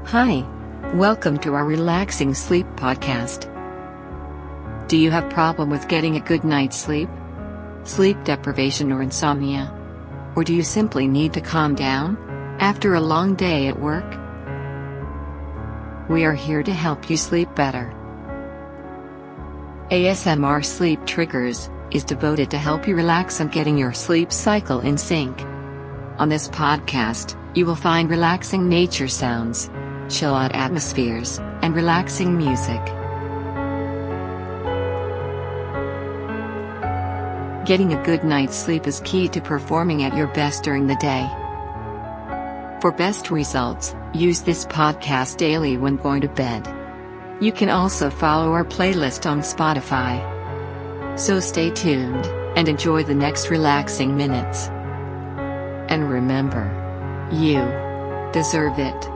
Hi, welcome to our Relaxing Sleep podcast. Do you have problem with getting a good night's sleep? Sleep deprivation or insomnia? Or do you simply need to calm down after a long day at work? We are here to help you sleep better. ASMR Sleep Triggers is devoted to help you relax and getting your sleep cycle in sync. On this podcast, you will find relaxing nature sounds, chill-out atmospheres, and relaxing music. Getting a good night's sleep is key to performing at your best during the day. For best results, use this podcast daily when going to bed. You can also follow our playlist on Spotify. So stay tuned and enjoy the next relaxing minutes. And remember, you deserve it.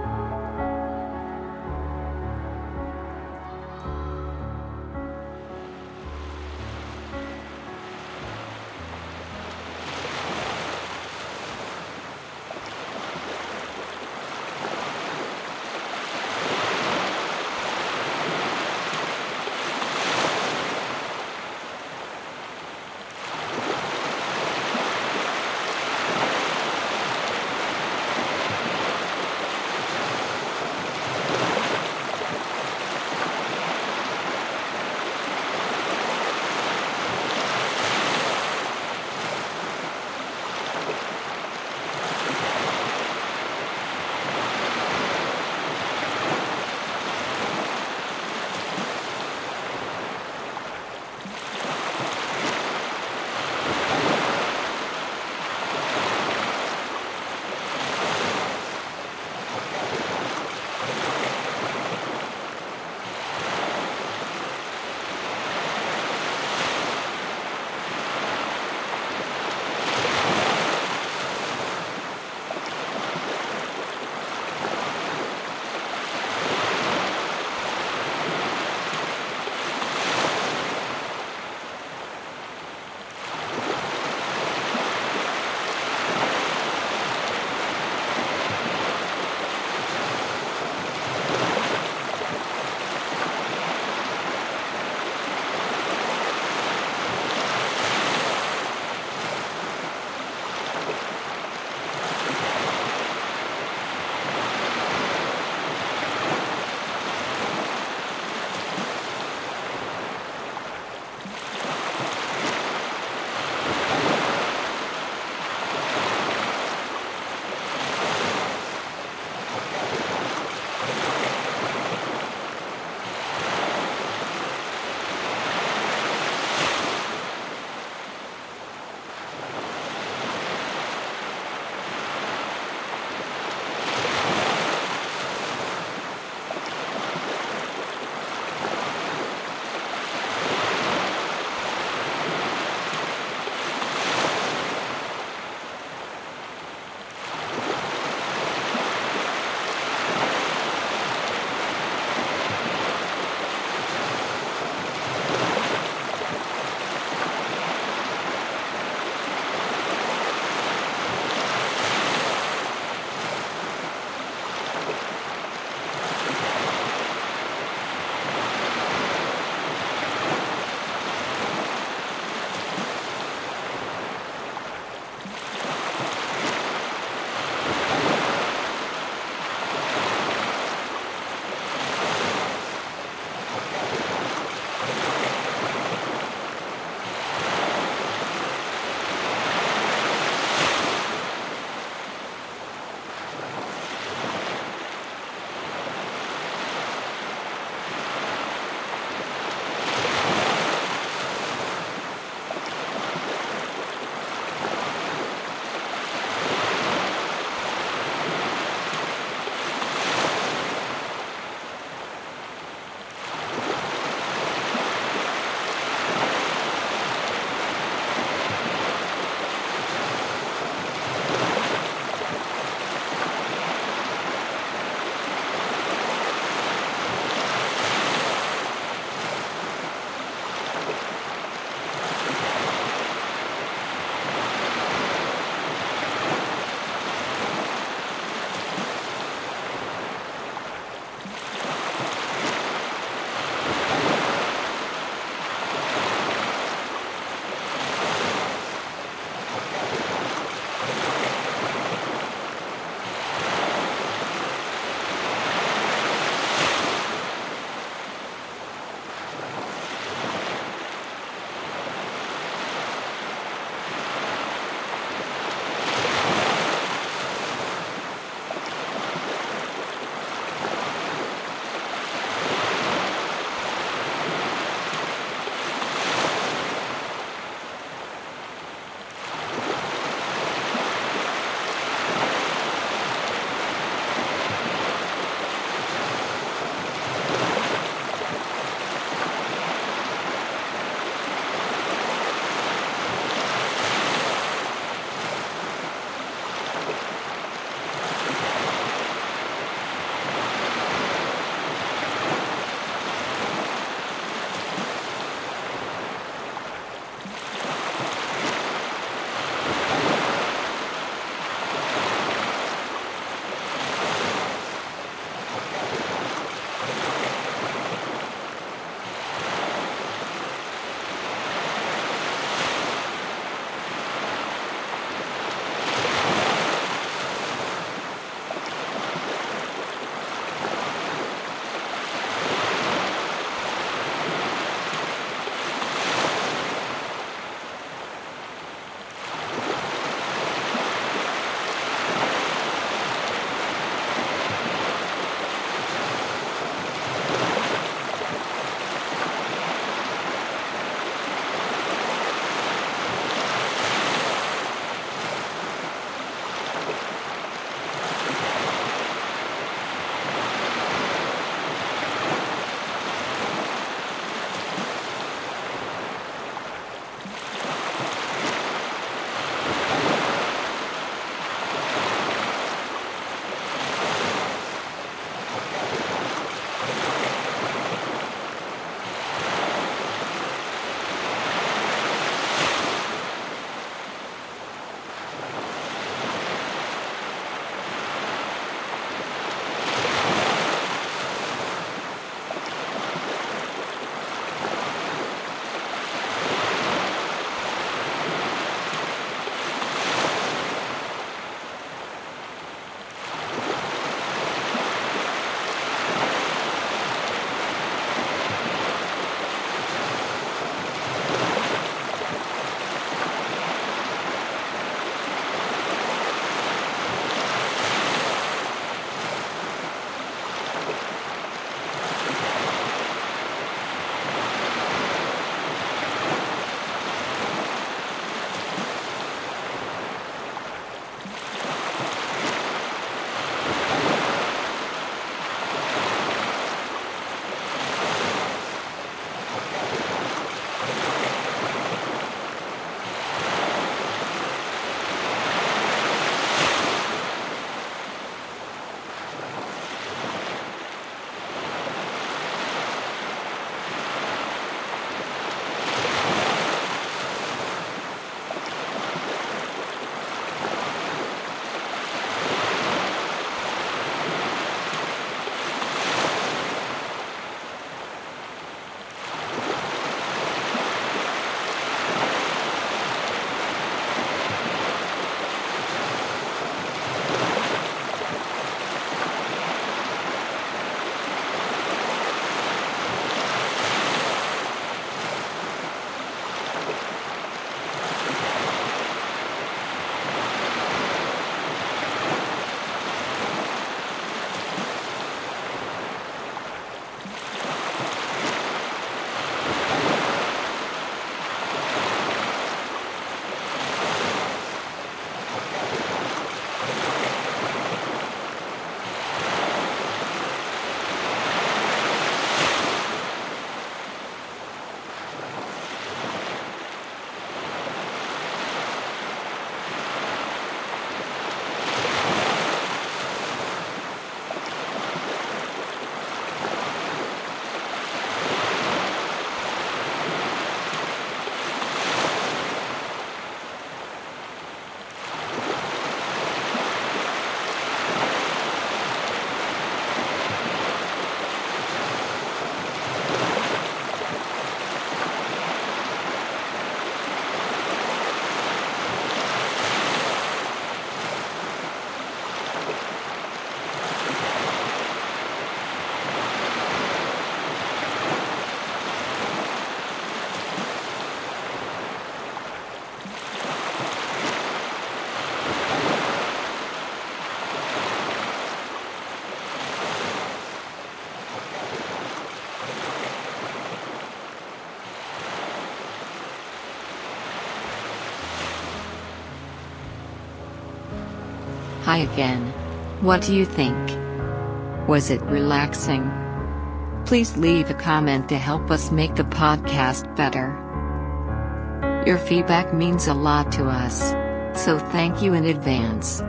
Hi again. What do you think? Was it relaxing? Please leave a comment to help us make the podcast better. Your feedback means a lot to us, so thank you in advance.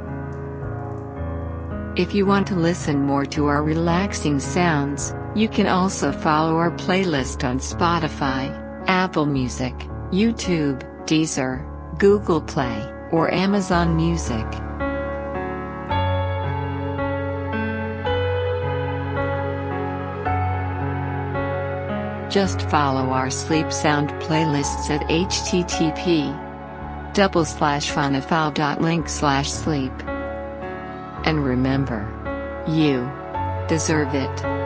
If you want to listen more to our relaxing sounds, you can also follow our playlist on Spotify, Apple Music, YouTube, Deezer, Google Play, or Amazon Music. Just follow our sleep sound playlists at http://funafile.link/sleep. And remember, you deserve it.